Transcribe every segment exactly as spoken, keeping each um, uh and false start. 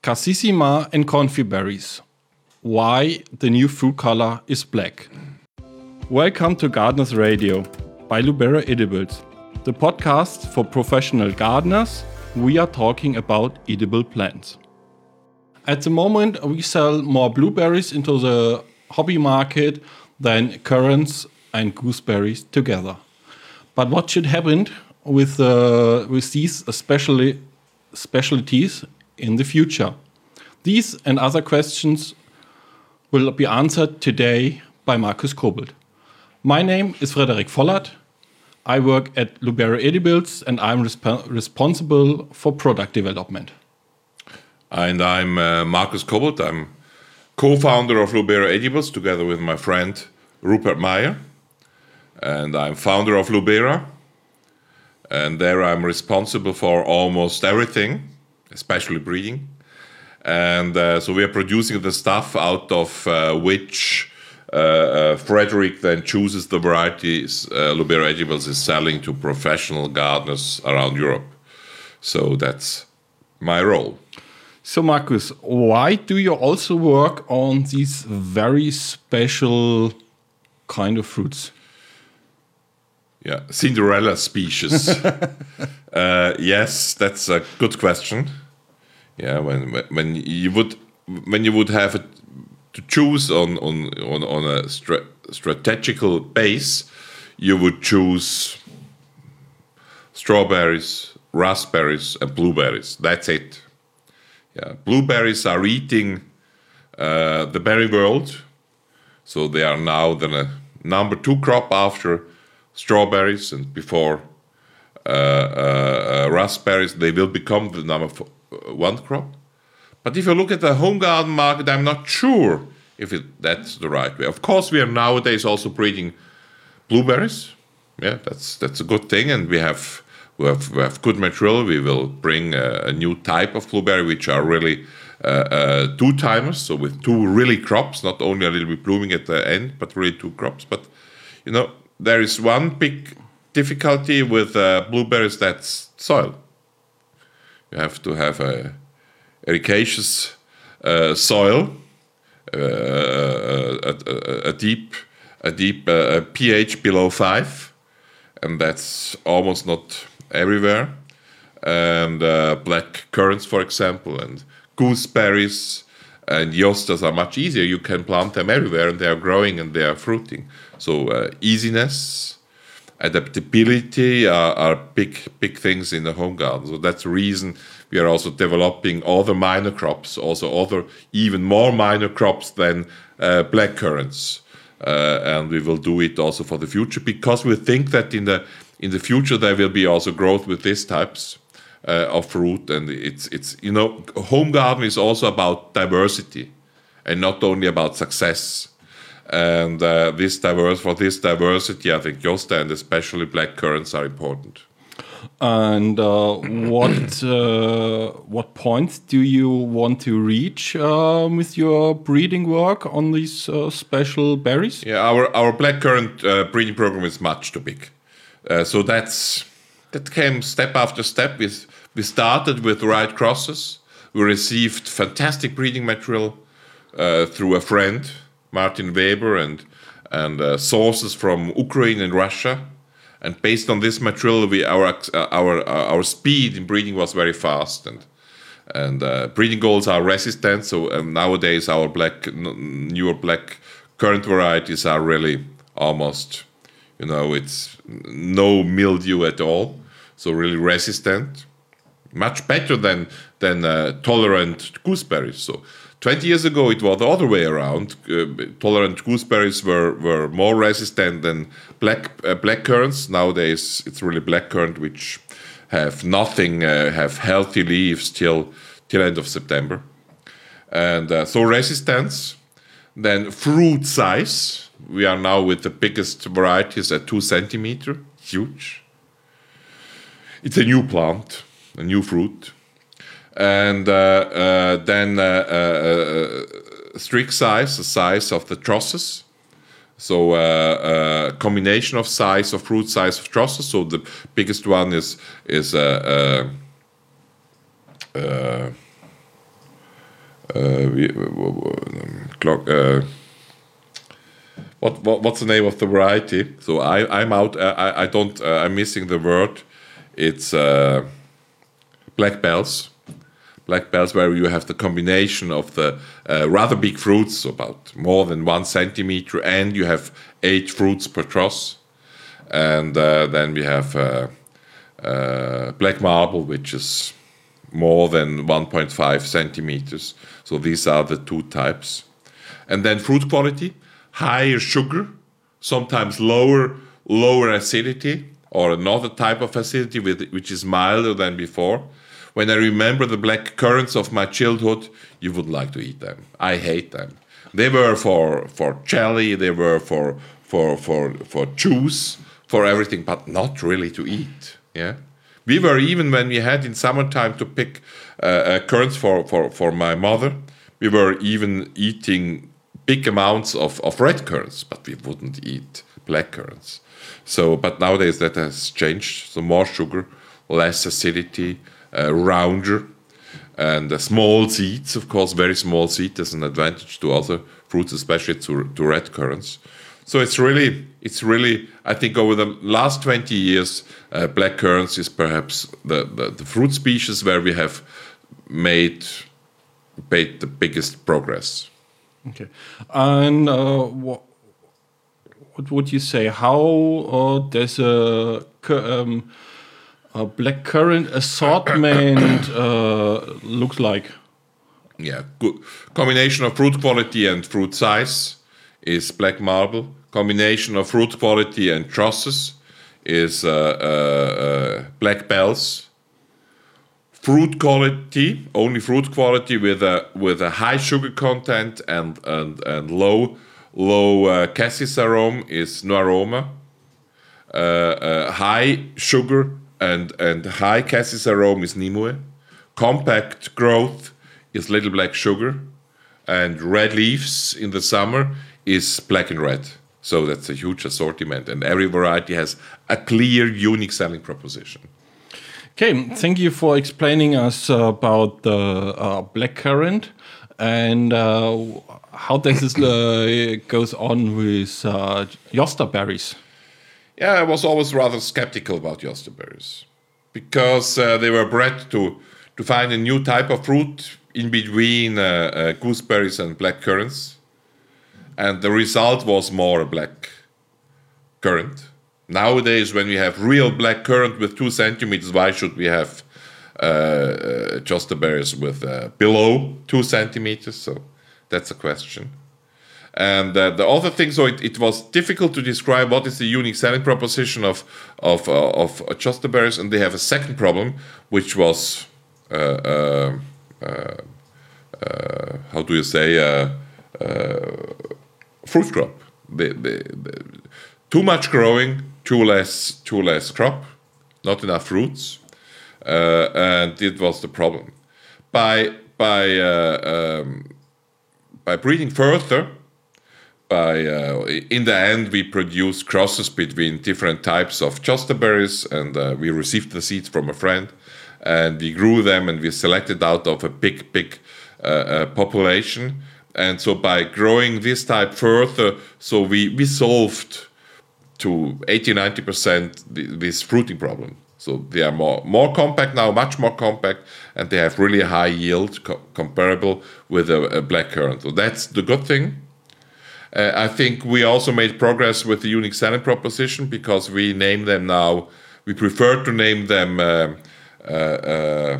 Cassissima and confit berries. Why the new fruit color is black. Welcome to Gardeners Radio by Lubera Edibles, the podcast for professional gardeners. We are talking about edible plants. At the moment, we sell more blueberries into the hobby market than currants and gooseberries together. But what should happen with uh, with these especially specialties in the future? These and other questions will be answered today by Markus Kobold. My name is Frederik Vollert. I work at Lubera Edibles and I'm resp- responsible for product development. And I'm uh, Markus Kobold. I'm co-founder of Lubera Edibles together with my friend Rupert Meyer. And I'm founder of Lubera. And there I'm responsible for almost everything, especially breeding. And uh, so we are producing the stuff out of uh, which uh, uh, Frederick then chooses the varieties uh, Lubera Edibles is selling to professional gardeners around Europe. So that's my role. So Markus, why do you also work on these very special kind of fruits? Yeah, Cinderella species. uh, yes, that's a good question. Yeah, when when you would when you would have a, to choose on on on, on a stra- strategical base, you would choose strawberries, raspberries, and blueberries. That's it. Yeah, blueberries are eating uh, the berry world, so they are now the uh, number two crop after strawberries, and before uh, uh, uh, raspberries, they will become the number four. One crop. But if you look at the home garden market, I'm not sure if it, that's the right way. Of course, we are nowadays also breeding blueberries. Yeah, that's that's a good thing, and we have we have, we have good material. We will bring a, a new type of blueberry, which are really uh, uh, two timers, so with two really crops, not only a little bit blooming at the end, but really two crops. But you know, there is one big difficulty with uh, blueberries. That's soil. You have to have a ericaceous uh, soil, uh, a, a, a deep, a deep uh, pH below five, and that's almost not everywhere. And uh, black currants, for example, and gooseberries and yostas are much easier. You can plant them everywhere, and they are growing and they are fruiting. So uh, easiness, adaptability are, are big, big things in the home garden. So that's the reason we are also developing other minor crops, also other even more minor crops than uh, black currants. Uh, and we will do it also for the future, because we think that in the in the future there will be also growth with these types uh, of fruit. And it's it's you know, home garden is also about diversity and not only about success. And uh, this diverse for this diversity, I think Josta and especially black currants are important. And uh, what uh, what points do you want to reach uh, with your breeding work on these uh, special berries? Yeah, our our black currant uh, breeding program is much too big. Uh, so that's that came step after step. We we started with the right crosses. We received fantastic breeding material uh, through a friend, Martin Weber, and and uh, sources from Ukraine and Russia, and based on this material, we our uh, our uh, our speed in breeding was very fast, and and uh, breeding goals are resistant. So um, nowadays our black n- newer black currant varieties are really almost, you know, it's no mildew at all, so really resistant, much better than than uh, tolerant gooseberries. So twenty years ago, it was the other way around. Uh, tolerant gooseberries were, were more resistant than black uh, black currants. Nowadays, it's really black currant which have nothing, uh, have healthy leaves till till end of September, and uh, so resistance. Then fruit size. We are now with the biggest varieties at two centimeter, huge. It's a new plant, a new fruit. And uh, uh, then uh, uh, uh, strict size, the size of the trusses. So uh, uh, combination of size of fruit size of trusses. So the biggest one is is uh, uh, uh, uh, we, clock. Uh, what, what what's the name of the variety? So I I'm out. I I don't. Uh, I'm missing the word. It's uh, black bells. Black bells, where you have the combination of the uh, rather big fruits, about more than one centimeter, and you have eight fruits per truss. And uh, then we have uh, uh, black marble, which is more than one point five centimeters. So these are the two types. And then fruit quality, higher sugar, sometimes lower lower acidity, or another type of acidity with, which is milder than before. When I remember the black currants of my childhood, you wouldn't like to eat them. I hate them. They were for for jelly, they were for for for for juice, for everything, but not really to eat. Yeah, we were, even when we had in summertime to pick uh, uh, currants for, for for my mother, we were even eating big amounts of of red currants, but we wouldn't eat black currants. So, but nowadays that has changed. So more sugar, less acidity. Uh, rounder, and uh, small seeds, of course, very small seed is an advantage to other fruits, especially to, to red currants. So it's really, it's really, I think over the last twenty years, uh, black currants is perhaps the, the, the fruit species where we have made, made the biggest progress. Okay. And uh, what, what would you say? How uh, does a... Um, A black currant assortment uh, looks like? Yeah, good combination of fruit quality and fruit size is black marble. Combination of fruit quality and trusses is uh, uh, uh, black bells. Fruit quality, only fruit quality with a with a high sugar content and and and low low uh, cassis aroma is noaroma. Uh, uh, high sugar and and high cassis aroma is Nimue. Compact growth is little black sugar, and red leaves in the summer is black and red. So that's a huge assortment, and every variety has a clear, unique selling proposition. Okay, thank you for explaining us uh, about the uh, blackcurrant and uh, how this uh, goes on with uh, yosterberries. Yeah, I was always rather skeptical about yosterberries because uh, they were bred to to find a new type of fruit in between uh, uh, gooseberries and black currants, and the result was more a black currant. Nowadays, when we have real black currant with two centimeters, why should we have uh, uh, yosterberries with uh, below two centimeters? So that's a question. And uh, the other thing, so it, it was difficult to describe what is the unique selling proposition of of uh, of yosterberries, and they have a second problem, which was uh, uh, uh, uh, how do you say uh, uh, fruit crop? The, the, the, too much growing, too less too less crop, not enough fruits, uh, and it was the problem. By by uh, um, by breeding further. By, uh, in the end, we produced crosses between different types of yosterberries, and uh, we received the seeds from a friend, and we grew them, and we selected out of a big, big uh, uh, population. And so by growing this type further, so we, we solved to eighty, ninety percent this fruiting problem. So they are more, more compact now, much more compact, and they have really a high yield co- comparable with a, a black currant. So that's the good thing. Uh, I think we also made progress with the unique selling proposition because we name them now, we prefer to name them uh, uh, uh,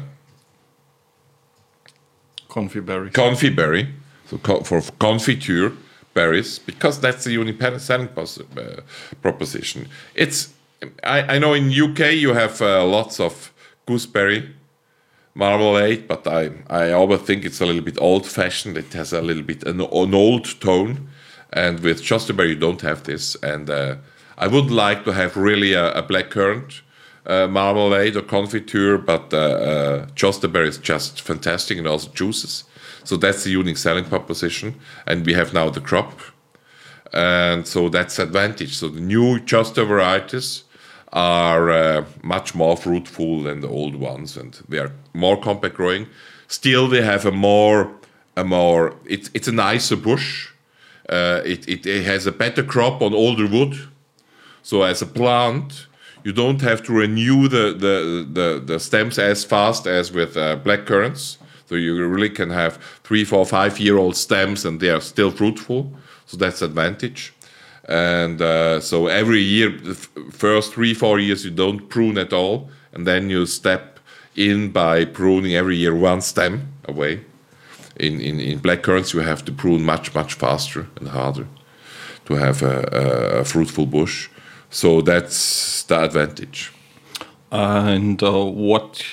Confiberry. Confiberry, so co- for confiture berries, because that's the unique selling pos- uh, proposition. It's, I, I know in U K you have uh, lots of gooseberry marmalade, but I, I always think it's a little bit old-fashioned. It has a little bit an, an old tone. And with yosterberry, you don't have this. And uh, I would like to have really a, a blackcurrant uh, marmalade or confiture, but uh, uh, yosterberry is just fantastic, and also juices. So that's the unique selling proposition. And we have now the crop. And so that's advantage. So the new yoster varieties are uh, much more fruitful than the old ones, and they are more compact growing. Still, they have a more a more it's it's a nicer bush. Uh, it, it it has a better crop on older wood. So as a plant, you don't have to renew the the the, the stems as fast as with uh, black currants. So you really can have three, four, five year old stems and they are still fruitful. So that's advantage. And uh, so every year, the f- first three, four years, you don't prune at all. And then you step in by pruning every year one stem away. In, in, in black currants, you have to prune much, much faster and harder to have a, a fruitful bush. So that's the advantage. And uh, what...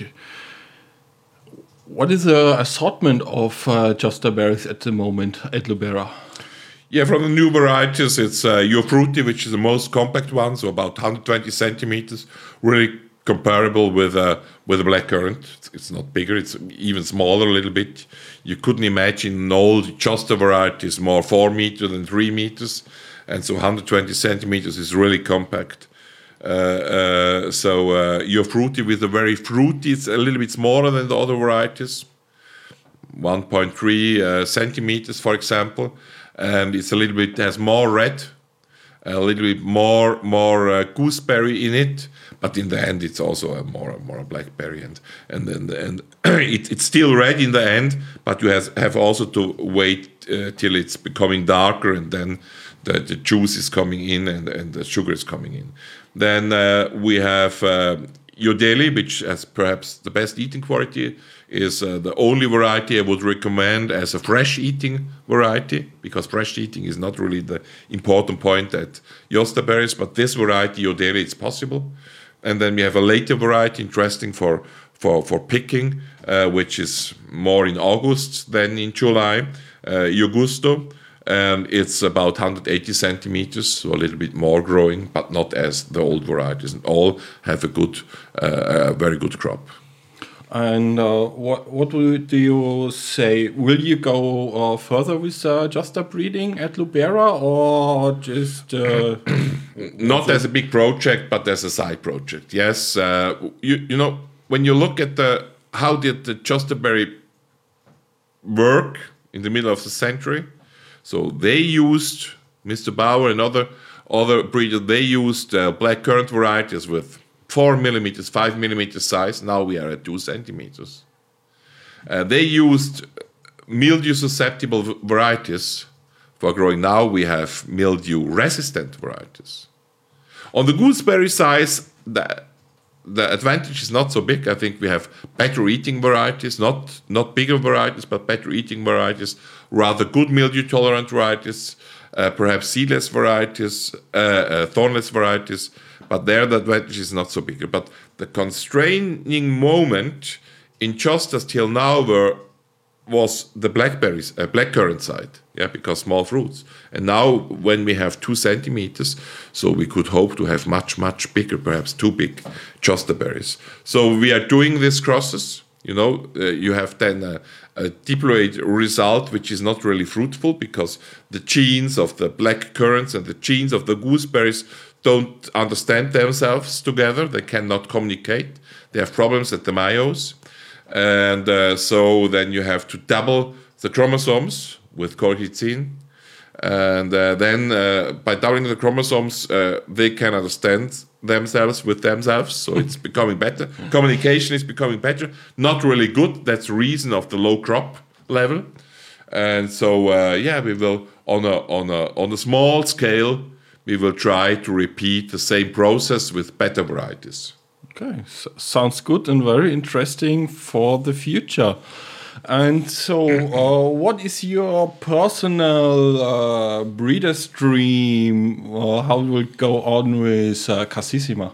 What is the assortment of uh, Joster berries at the moment at Lubera? Yeah, from the new varieties, it's uh, Your Fruity, which is the most compact one, so about one hundred twenty centimeters, really comparable with uh, with a blackcurrant. It's, it's not bigger; it's even smaller a little bit. You couldn't imagine all Joster varieties more four meters than three meters, and so one hundred twenty centimeters is really compact. Uh, uh, so uh, Your Fruity with a very fruity, it's a little bit smaller than the other varieties, one point three uh, centimeters, for example, and it's a little bit has more red, a little bit more more uh, gooseberry in it, but in the end it's also a more more blackberry, and and and, and it, it's still red in the end, but you have have also to wait uh, till it's becoming darker, and then the, the juice is coming in and, and the sugar is coming in. Then uh, we have uh, Yodeli, which has perhaps the best eating quality, is uh, the only variety I would recommend as a fresh eating variety, because fresh eating is not really the important point at Joster berries, but this variety, Yodeli, it's possible. And then we have a later variety, interesting for, for, for picking, uh, which is more in August than in July, uh, Augusto. And it's about one hundred eighty centimeters, so a little bit more growing, but not as the old varieties. And all have a good, uh, a very good crop. And uh, what what would you say? Will you go uh, further with uh, Joster breeding at Lubera, or just uh, not as a big project, but as a side project? Yes, uh, you you know when you look at the how did the Joster berry work in the middle of the century. So they used, Mister Bauer and other other breeders, they used uh, blackcurrant varieties with four millimeters, five millimeters size. Now we are at two centimeters. Uh, they used mildew-susceptible v- varieties for growing. Now we have mildew-resistant varieties. On the gooseberry size, the, the advantage is not so big. I think we have better eating varieties, not, not bigger varieties, but better eating varieties, rather good mildew-tolerant varieties, uh, perhaps seedless varieties, uh, uh, thornless varieties, but there the advantage is not so big. But the constraining moment in Josters till now were, was the blackberries, uh, blackcurrant side, yeah, because small fruits. And now when we have two centimeters, so we could hope to have much, much bigger, perhaps too big Joster berries. So we are doing these crosses. You know, uh, you have then a, a diploid result, which is not really fruitful because the genes of the black currants and the genes of the gooseberries don't understand themselves together. They cannot communicate. They have problems at the meios. And uh, so then you have to double the chromosomes with colchicine. And uh, then uh, by doubling the chromosomes, uh, they can understand themselves with themselves. So it's becoming better. Communication is becoming better. Not really good. That's the reason of the low crop level. And so, uh, yeah, we will, on a, on, a, on a small scale, we will try to repeat the same process with better varieties. Okay, so sounds good and very interesting for the future. And so, uh, what is your personal uh, breeder's dream? Or how will it go on with uh, Cassissima?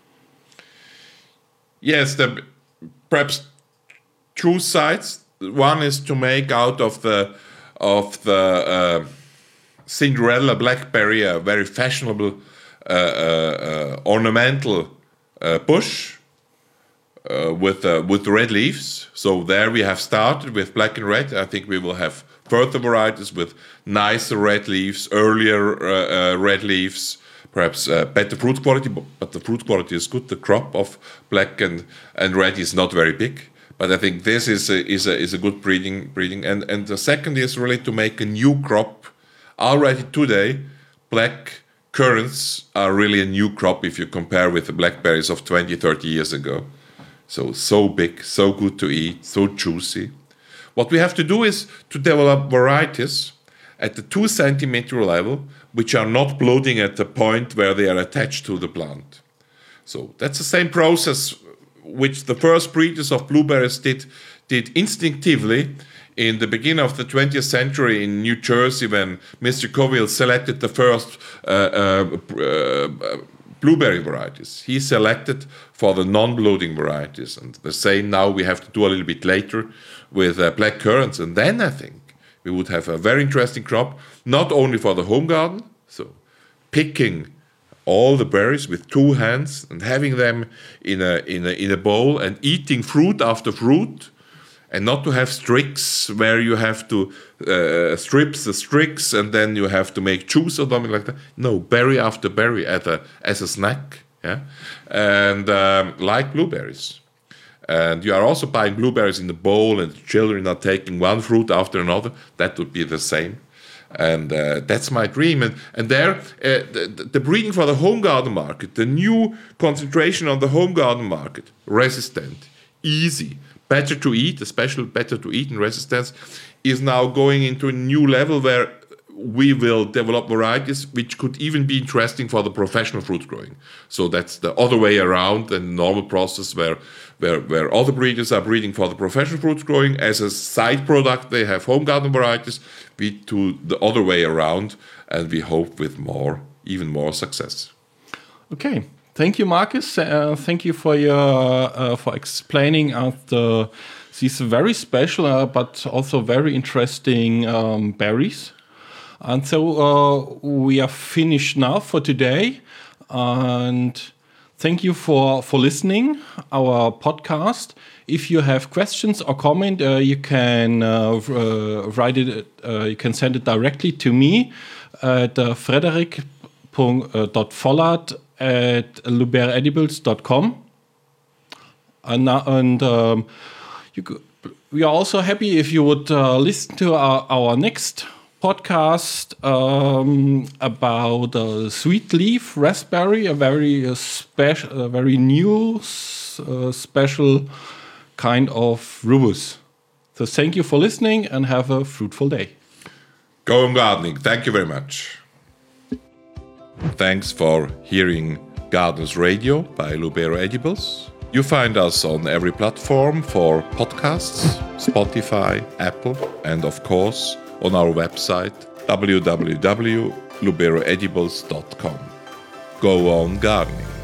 Yes, the, perhaps two sides. One is to make out of the of the uh, Cinderella blackberry a very fashionable uh, uh, uh, ornamental uh, bush. Uh, with uh, with red leaves. So there we have started with black and red. I think we will have further varieties with nicer red leaves, earlier uh, uh, red leaves, perhaps uh, better fruit quality, but, but the fruit quality is good. The crop of black and, and red is not very big. But I think this is a, is a, is a good breeding breeding. And and the second is really to make a new crop. Already today, black currants are really a new crop if you compare with the blackberries of twenty, thirty years ago. So, so big, so good to eat, so juicy. What we have to do is to develop varieties at the two centimeter level, which are not bloating at the point where they are attached to the plant. So that's the same process which the first breeders of blueberries did, did instinctively in the beginning of the twentieth century in New Jersey, when Mister Coville selected the first uh, uh, uh, blueberry varieties. He selected for the non-bloating varieties. And the same now we have to do a little bit later with uh, black currants. And then I think we would have a very interesting crop, not only for the home garden, so picking all the berries with two hands and having them in a, in a, in a bowl and eating fruit after fruit, and not to have strix where you have to uh, strips the strix and then you have to make juice or something like that. No, berry after berry as a, as a snack, yeah, and um, like blueberries. And you are also buying blueberries in the bowl and the children are taking one fruit after another. That would be the same. And uh, that's my dream. And, and there, uh, the, the breeding for the home garden market, the new concentration on the home garden market, resistant, easy, better to eat, especially better to eat in resistance, is now going into a new level where we will develop varieties which could even be interesting for the professional fruit growing. So that's the other way around than the normal process where, where, where other breeders are breeding for the professional fruit growing. As a side product, they have home garden varieties. We do the other way around, and we hope with more, even more success. Okay. Thank you, Marcus. Uh, thank you for your uh, for explaining uh, the, these very special uh, but also very interesting um, berries. And so uh, we are finished now for today. And thank you for for listening our podcast. If you have questions or comment, uh, you can uh, uh, write it. Uh, you can send it directly to me at uh, frederick dot vollard at luber edibles dot com. And, uh, and um, you could, we are also happy if you would uh, listen to our, our next podcast um, about uh, sweet leaf raspberry, a very uh, special, a very new, uh, special kind of rubus. So thank you for listening and have a fruitful day. Go on gardening. Thank you very much. Thanks for hearing Gardeners Radio by Lubero Edibles. You find us on every platform for podcasts, Spotify, Apple, and of course on our website w w w dot lubero edibles dot com. Go on gardening.